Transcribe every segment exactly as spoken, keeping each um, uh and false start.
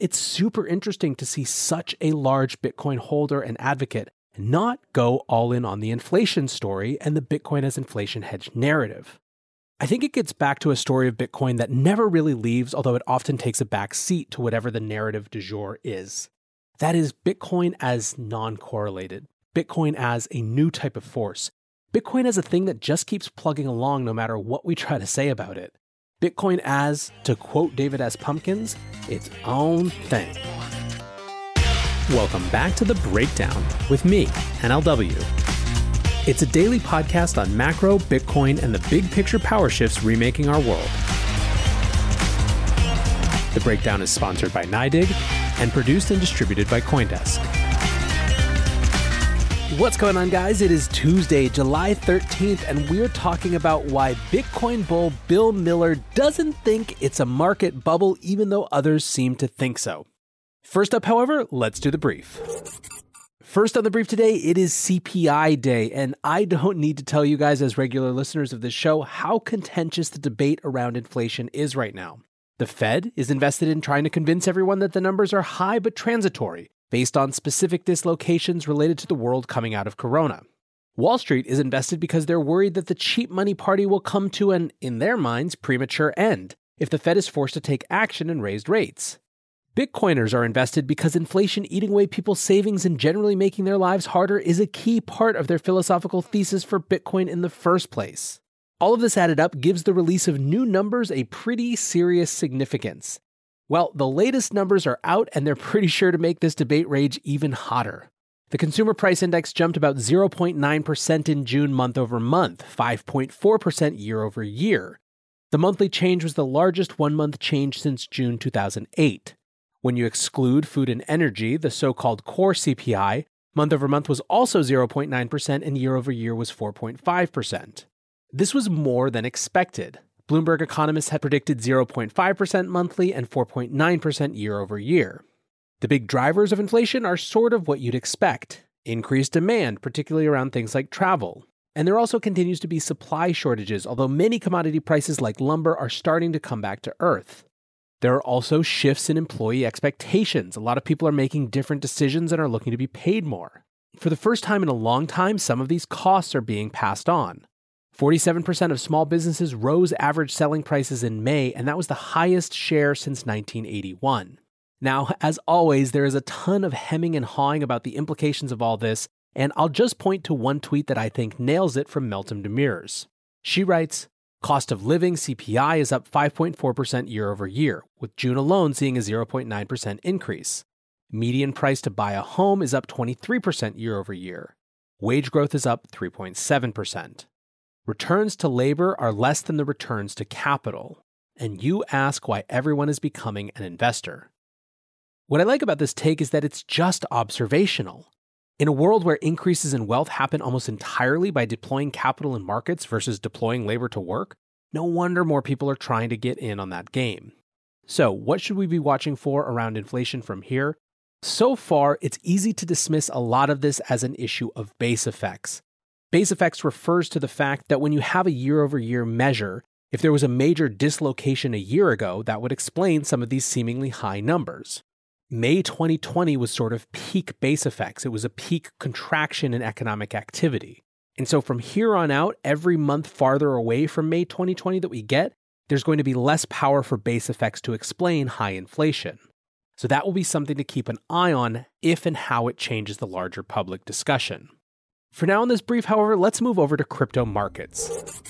it's super interesting to see such a large Bitcoin holder and advocate not go all in on the inflation story and the Bitcoin as inflation hedge narrative. I think it gets back to a story of Bitcoin that never really leaves, although it often takes a back seat to whatever the narrative du jour is. That is Bitcoin as non-correlated, Bitcoin as a new type of force, Bitcoin as a thing that just keeps plugging along no matter what we try to say about it. Bitcoin as, to quote David S. Pumpkins, its own thing. Welcome back to The Breakdown with me, N L W. It's a daily podcast on macro, Bitcoin, and the big picture power shifts remaking our world. The Breakdown is sponsored by NYDIG and produced and distributed by CoinDesk. What's going on, guys? It is Tuesday, July thirteenth, and we're talking about why Bitcoin bull Bill Miller doesn't think it's a market bubble, even though others seem to think so. First up, however, let's do the brief. First on the brief today, it is C P I day, and I don't need to tell you guys as regular listeners of this show how contentious the debate around inflation is right now. The Fed is invested in trying to convince everyone that the numbers are high but transitory, based on specific dislocations related to the world coming out of Corona. Wall Street is invested because they're worried that the cheap money party will come to an, in their minds, premature end if the Fed is forced to take action and raise rates. Bitcoiners are invested because inflation eating away people's savings and generally making their lives harder is a key part of their philosophical thesis for Bitcoin in the first place. All of this added up gives the release of new numbers a pretty serious significance. Well, the latest numbers are out and they're pretty sure to make this debate rage even hotter. The Consumer Price Index jumped about zero point nine percent in June month over month, five point four percent year over year. The monthly change was the largest one-month change since June two thousand eight. When you exclude food and energy, the so-called core C P I, month over month was also zero point nine percent and year over year was four point five percent. This was more than expected. Bloomberg economists had predicted zero point five percent monthly and four point nine percent year over year. The big drivers of inflation are sort of what you'd expect. Increased demand, particularly around things like travel. And there also continues to be supply shortages, although many commodity prices like lumber are starting to come back to earth. There are also shifts in employee expectations. A lot of people are making different decisions and are looking to be paid more. For the first time in a long time, some of these costs are being passed on. forty-seven percent of small businesses rose average selling prices in May, and that was the highest share since nineteen eighty-one. Now, as always, there is a ton of hemming and hawing about the implications of all this, and I'll just point to one tweet that I think nails it from Meltem Demirors. She writes, "Cost of living C P I is up five point four percent year over year, with June alone seeing a zero point nine percent increase. Median price to buy a home is up twenty-three percent year over year. Wage growth is up three point seven percent. Returns to labor are less than the returns to capital. And you ask why everyone is becoming an investor." What I like about this take is that it's just observational. In a world where increases in wealth happen almost entirely by deploying capital in markets versus deploying labor to work, no wonder more people are trying to get in on that game. So, what should we be watching for around inflation from here? So far, it's easy to dismiss a lot of this as an issue of base effects. Base effects refers to the fact that when you have a year-over-year measure, if there was a major dislocation a year ago, that would explain some of these seemingly high numbers. May twenty twenty was sort of peak base effects. It was a peak contraction in economic activity. And so from here on out, every month farther away from May twenty twenty that we get, there's going to be less power for base effects to explain high inflation. So that will be something to keep an eye on if and how it changes the larger public discussion. For now in this brief, however, let's move over to crypto markets.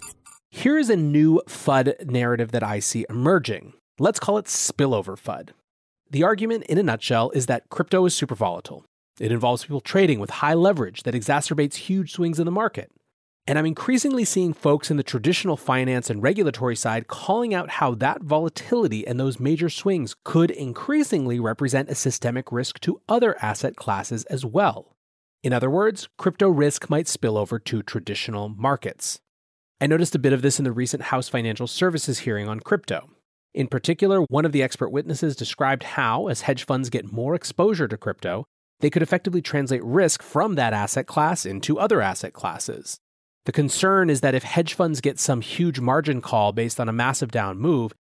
Here is a new F U D narrative that I see emerging. Let's call it spillover F U D. The argument, in a nutshell, is that crypto is super volatile. It involves people trading with high leverage that exacerbates huge swings in the market. And I'm increasingly seeing folks in the traditional finance and regulatory side calling out how that volatility and those major swings could increasingly represent a systemic risk to other asset classes as well. In other words, crypto risk might spill over to traditional markets. I noticed a bit of this in the recent House Financial Services hearing on crypto. In particular, one of the expert witnesses described how, as hedge funds get more exposure to crypto, they could effectively translate risk from that asset class into other asset classes. The concern is that if hedge funds get some huge margin call based on a massive down move,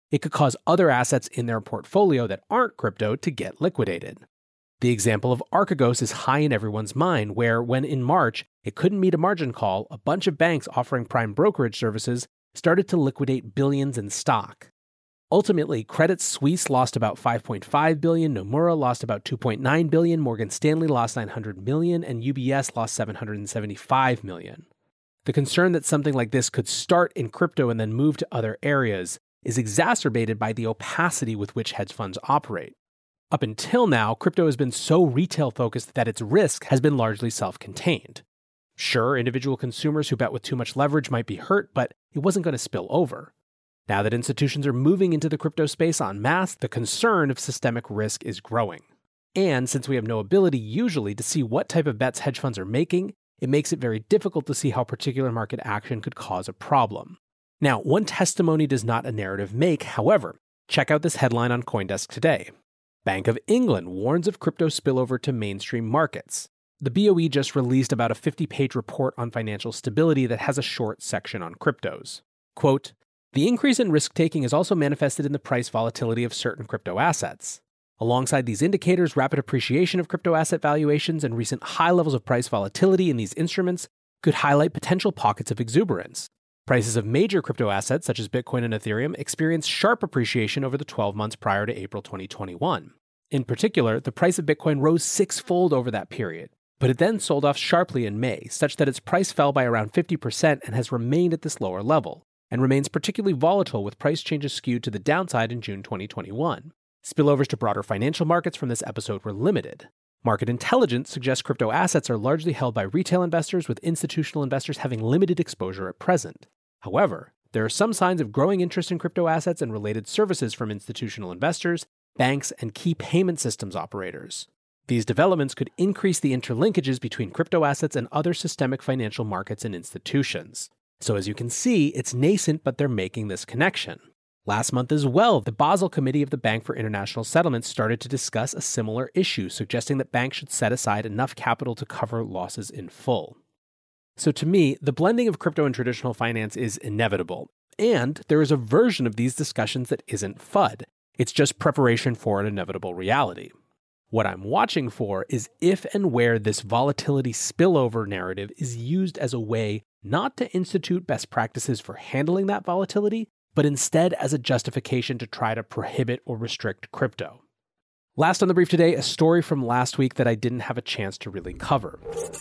it could cause other assets in their portfolio that aren't crypto to get liquidated. The example of Archegos is high in everyone's mind, where when in March it couldn't meet a margin call, a bunch of banks offering prime brokerage services started to liquidate billions in stock. Ultimately, Credit Suisse lost about five point five billion dollars, Nomura lost about two point nine billion dollars, Morgan Stanley lost nine hundred million dollars, and U B S lost seven hundred seventy-five million dollars. The concern that something like this could start in crypto and then move to other areas is exacerbated by the opacity with which hedge funds operate. Up until now, crypto has been so retail-focused that its risk has been largely self-contained. Sure, individual consumers who bet with too much leverage might be hurt, but it wasn't going to spill over. Now that institutions are moving into the crypto space en masse, the concern of systemic risk is growing. And since we have no ability usually to see what type of bets hedge funds are making, it makes it very difficult to see how particular market action could cause a problem. Now, one testimony does not a narrative make, however. Check out this headline on CoinDesk today. Bank of England warns of crypto spillover to mainstream markets. The B O E just released about a fifty-page report on financial stability that has a short section on cryptos. Quote, "The increase in risk-taking is also manifested in the price volatility of certain crypto assets. Alongside these indicators, rapid appreciation of crypto asset valuations and recent high levels of price volatility in these instruments could highlight potential pockets of exuberance. Prices of major crypto assets such as Bitcoin and Ethereum experienced sharp appreciation over the twelve months prior to April twenty twenty-one. In particular, the price of Bitcoin rose six-fold over that period, but it then sold off sharply in May, such that its price fell by around fifty percent and has remained at this lower level, and remains particularly volatile with price changes skewed to the downside in June twenty twenty-one. Spillovers to broader financial markets from this episode were limited. Market intelligence suggests crypto assets are largely held by retail investors, with institutional investors having limited exposure at present. However, there are some signs of growing interest in crypto assets and related services from institutional investors, banks, and key payment systems operators. These developments could increase the interlinkages between crypto assets and other systemic financial markets and institutions. So as you can see, it's nascent, but they're making this connection. Last month as well, the Basel Committee of the Bank for International Settlements started to discuss a similar issue, suggesting that banks should set aside enough capital to cover losses in full. So to me, the blending of crypto and traditional finance is inevitable, and there is a version of these discussions that isn't F U D. It's just preparation for an inevitable reality. What I'm watching for is if and where this volatility spillover narrative is used as a way not to institute best practices for handling that volatility, but instead as a justification to try to prohibit or restrict crypto. Last on the brief today, a story from last week that I didn't have a chance to really cover.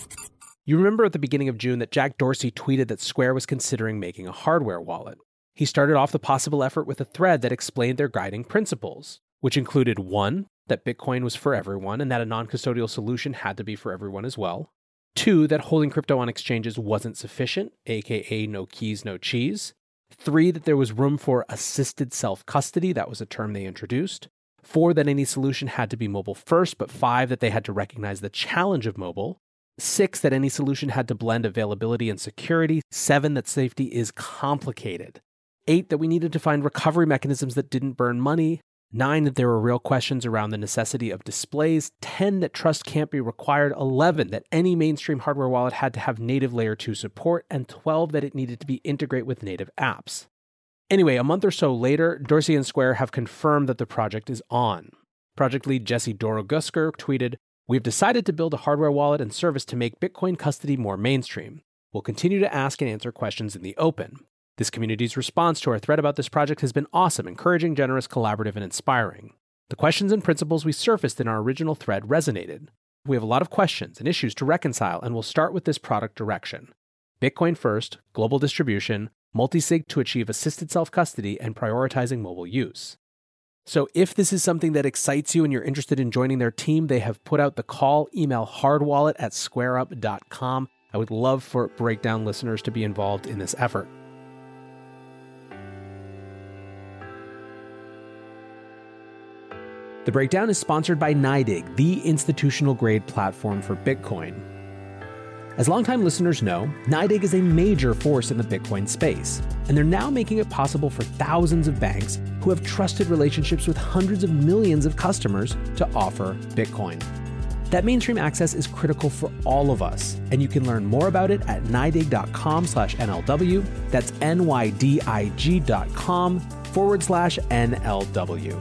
You remember at the beginning of June that Jack Dorsey tweeted that Square was considering making a hardware wallet. He started off the possible effort with a thread that explained their guiding principles, which included one, that Bitcoin was for everyone and that a non-custodial solution had to be for everyone as well. Two, that holding crypto on exchanges wasn't sufficient, aka no keys, no cheese. Three, that there was room for assisted self-custody, that was a term they introduced. Four, that any solution had to be mobile first, but five, that they had to recognize the challenge of mobile. Six, that any solution had to blend availability and security. Seven, that safety is complicated. Eight, that we needed to find recovery mechanisms that didn't burn money. Nine, that there were real questions around the necessity of displays. Ten, that trust can't be required. Eleven, that any mainstream hardware wallet had to have native layer two support. And twelve, that it needed to be integrated with native apps. Anyway, a month or so later, Dorsey and Square have confirmed that the project is on. Project lead Jesse Dorogusker tweeted, "We've decided to build a hardware wallet and service to make Bitcoin custody more mainstream. We'll continue to ask and answer questions in the open. This community's response to our thread about this project has been awesome, encouraging, generous, collaborative, and inspiring. The questions and principles we surfaced in our original thread resonated. We have a lot of questions and issues to reconcile, and we'll start with this product direction. Bitcoin first, global distribution, multi-sig to achieve assisted self-custody, and prioritizing mobile use." So if this is something that excites you and you're interested in joining their team, they have put out the call, email hardwallet at squareup dot com. I would love for Breakdown listeners to be involved in this effort. The Breakdown is sponsored by NYDIG, the institutional-grade platform for Bitcoin. As longtime listeners know, NYDIG is a major force in the Bitcoin space, and they're now making it possible for thousands of banks who have trusted relationships with hundreds of millions of customers to offer Bitcoin. That mainstream access is critical for all of us, and you can learn more about it at nydig dot com slash N L W. That's N Y D I G dot com forward slash N L W.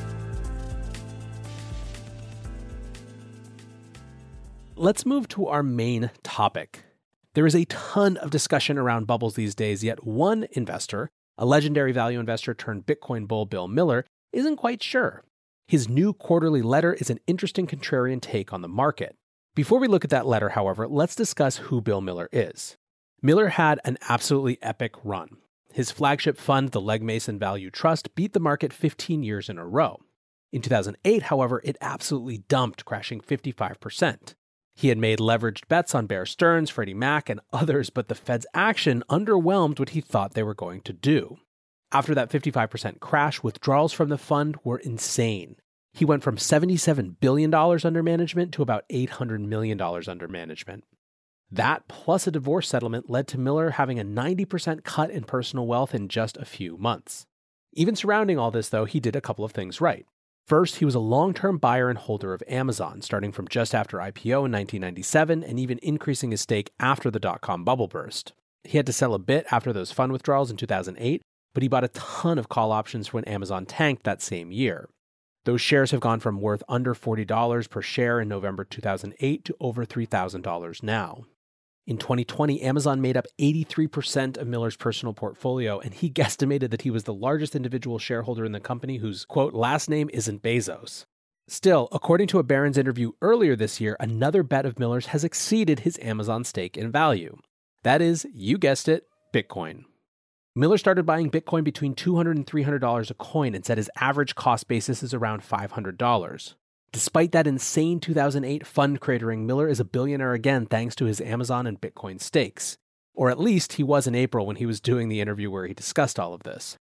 Let's move to our main topic. There is a ton of discussion around bubbles these days, yet one investor, a legendary value investor turned Bitcoin bull Bill Miller, isn't quite sure. His new quarterly letter is an interesting contrarian take on the market. Before we look at that letter, however, let's discuss who Bill Miller is. Miller had an absolutely epic run. His flagship fund, the Legg Mason Value Trust, beat the market fifteen years in a row. In two thousand eight, however, it absolutely dumped, crashing fifty-five percent. He had made leveraged bets on Bear Stearns, Freddie Mac, and others, but the Fed's action underwhelmed what he thought they were going to do. After that fifty-five percent crash, withdrawals from the fund were insane. He went from seventy-seven billion dollars under management to about eight hundred million dollars under management. That, plus a divorce settlement, led to Miller having a ninety percent cut in personal wealth in just a few months. Even surrounding all this, though, he did a couple of things right. First, he was a long-term buyer and holder of Amazon, starting from just after I P O in nineteen ninety-seven and even increasing his stake after the dot-com bubble burst. He had to sell a bit after those fund withdrawals in two thousand eight, but he bought a ton of call options when Amazon tanked that same year. Those shares have gone from worth under forty dollars per share in November two thousand eight to over three thousand dollars now. In twenty twenty, Amazon made up eighty-three percent of Miller's personal portfolio, and he guesstimated that he was the largest individual shareholder in the company whose, quote, last name isn't Bezos. Still, according to a Barron's interview earlier this year, another bet of Miller's has exceeded his Amazon stake in value. That is, you guessed it, Bitcoin. Miller started buying Bitcoin between two hundred dollars and three hundred dollars a coin and said his average cost basis is around five hundred dollars. Despite that insane two thousand eight fund cratering, Miller is a billionaire again thanks to his Amazon and Bitcoin stakes. Or at least he was in April when he was doing the interview where he discussed all of this.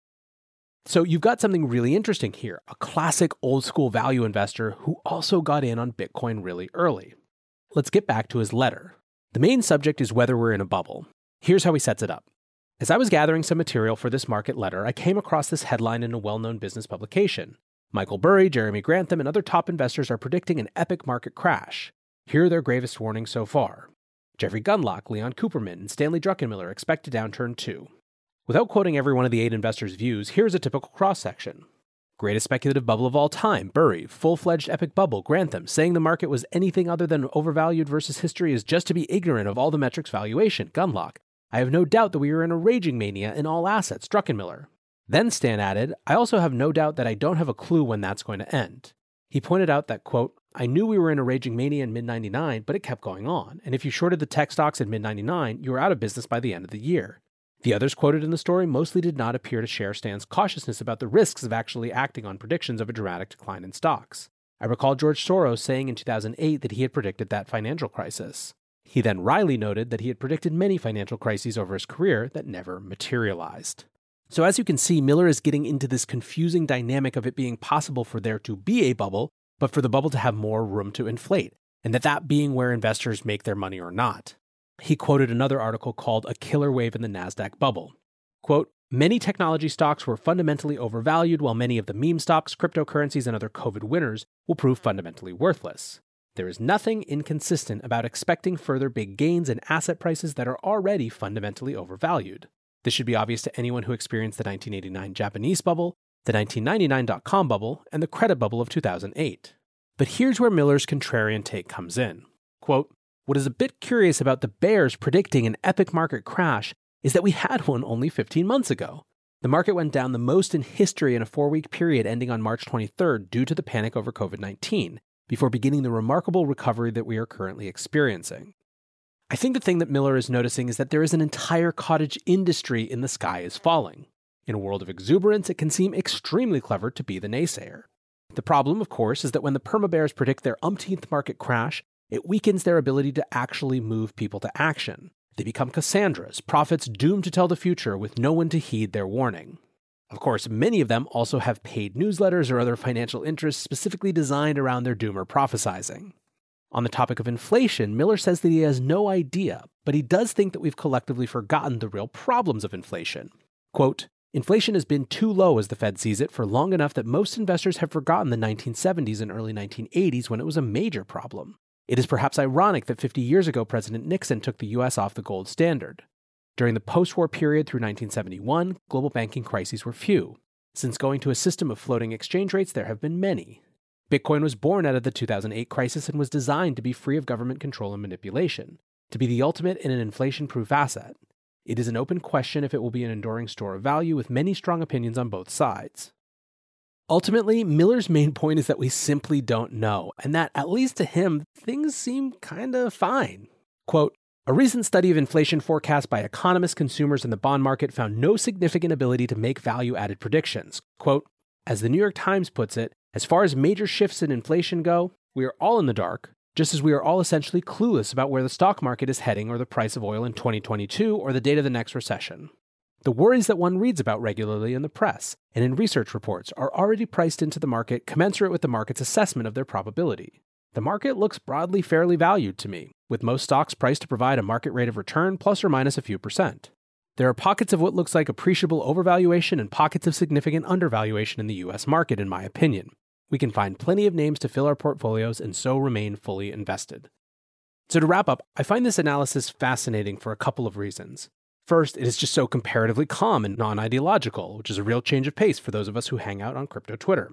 So you've got something really interesting here, a classic old school value investor who also got in on Bitcoin really early. Let's get back to his letter. The main subject is whether we're in a bubble. Here's how he sets it up. As I was gathering some material for this market letter, I came across this headline in a well-known business publication. Michael Burry, Jeremy Grantham, and other top investors are predicting an epic market crash. Here are their gravest warnings so far. Jeffrey Gundlach, Leon Cooperman, and Stanley Druckenmiller expect a downturn too. Without quoting every one of the eight investors' views, here's a typical cross-section. Greatest speculative bubble of all time, Burry. Full-fledged epic bubble, Grantham. Saying the market was anything other than overvalued versus history is just to be ignorant of all the metrics valuation, Gundlach. I have no doubt that we are in a raging mania in all assets, Druckenmiller. Then Stan added, I also have no doubt that I don't have a clue when that's going to end. He pointed out that, quote, I knew we were in a raging mania in mid ninety-nine, but it kept going on. And if you shorted the tech stocks in mid ninety-nine, you were out of business by the end of the year. The others quoted in the story mostly did not appear to share Stan's cautiousness about the risks of actually acting on predictions of a dramatic decline in stocks. I recall George Soros saying in two thousand eight that he had predicted that financial crisis. He then wryly noted that he had predicted many financial crises over his career that never materialized. So as you can see, Miller is getting into this confusing dynamic of it being possible for there to be a bubble, but for the bubble to have more room to inflate, and that that being where investors make their money or not. He quoted another article called A Killer Wave in the NASDAQ Bubble. Quote, many technology stocks were fundamentally overvalued, while many of the meme stocks, cryptocurrencies, and other COVID winners will prove fundamentally worthless. There is nothing inconsistent about expecting further big gains in asset prices that are already fundamentally overvalued. This should be obvious to anyone who experienced the nineteen eighty-nine Japanese bubble, the nineteen ninety-nine dot-com bubble, and the credit bubble of two thousand eight. But here's where Miller's contrarian take comes in. Quote, what is a bit curious about the bears predicting an epic market crash is that we had one only fifteen months ago. The market went down the most in history in a four-week period ending on March twenty-third due to the panic over COVID nineteen, before beginning the remarkable recovery that we are currently experiencing. I think the thing that Miller is noticing is that there is an entire cottage industry in the sky is falling. In a world of exuberance, it can seem extremely clever to be the naysayer. The problem, of course, is that when the perma-bears predict their umpteenth market crash, it weakens their ability to actually move people to action. They become Cassandras, prophets doomed to tell the future with no one to heed their warning. Of course, many of them also have paid newsletters or other financial interests specifically designed around their doomer prophesizing. On the topic of inflation, Miller says that he has no idea, but he does think that we've collectively forgotten the real problems of inflation. Quote, inflation has been too low as the Fed sees it for long enough that most investors have forgotten the nineteen seventies and early nineteen eighties when it was a major problem. It is perhaps ironic that fifty years ago President Nixon took the U S off the gold standard. During the post-war period through nineteen seventy-one, global banking crises were few. Since going to a system of floating exchange rates, there have been many. Bitcoin was born out of the two thousand eight crisis and was designed to be free of government control and manipulation, to be the ultimate in an inflation-proof asset. It is an open question if it will be an enduring store of value, with many strong opinions on both sides. Ultimately, Miller's main point is that we simply don't know, and that, at least to him, things seem kinda fine. Quote, "A recent study of inflation forecasts by economists, consumers, and the bond market found no significant ability to make value-added predictions." Quote, "As the New York Times puts it, as far as major shifts in inflation go, we are all in the dark, just as we are all essentially clueless about where the stock market is heading or the price of oil in twenty twenty-two or the date of the next recession. The worries that one reads about regularly in the press and in research reports are already priced into the market commensurate with the market's assessment of their probability. The market looks broadly fairly valued to me, with most stocks priced to provide a market rate of return plus or minus a few percent. There are pockets of what looks like appreciable overvaluation and pockets of significant undervaluation in the U S market, in my opinion. We can find plenty of names to fill our portfolios and so remain fully invested." So to wrap up, I find this analysis fascinating for a couple of reasons. First, it is just so comparatively calm and non-ideological, which is a real change of pace for those of us who hang out on crypto Twitter.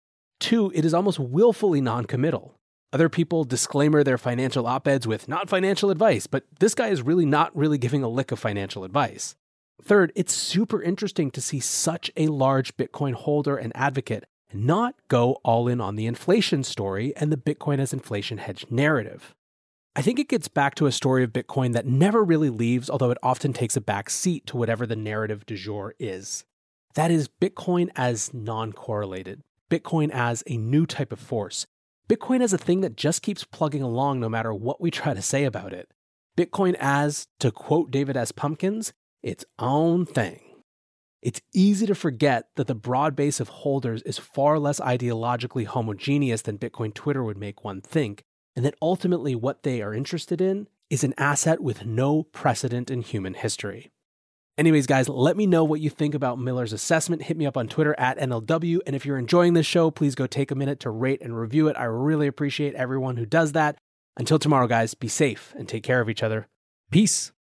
Two, it is almost willfully non-committal. Other people disclaimer their financial op-eds with "not financial advice," but this guy is really not really giving a lick of financial advice. Third, it's super interesting to see such a large Bitcoin holder and advocate not go all in on the inflation story and the Bitcoin as inflation hedge narrative. I think it gets back to a story of Bitcoin that never really leaves, although it often takes a back seat to whatever the narrative du jour is. That is Bitcoin as non-correlated, Bitcoin as a new type of force, Bitcoin as a thing that just keeps plugging along no matter what we try to say about it. Bitcoin as, to quote David S. Pumpkins, its own thing. It's easy to forget that the broad base of holders is far less ideologically homogeneous than Bitcoin Twitter would make one think, and that ultimately what they are interested in is an asset with no precedent in human history. Anyways, guys, let me know what you think about Miller's assessment. Hit me up on Twitter at N L W, and if you're enjoying this show, please go take a minute to rate and review it. I really appreciate everyone who does that. Until tomorrow, guys, be safe and take care of each other. Peace.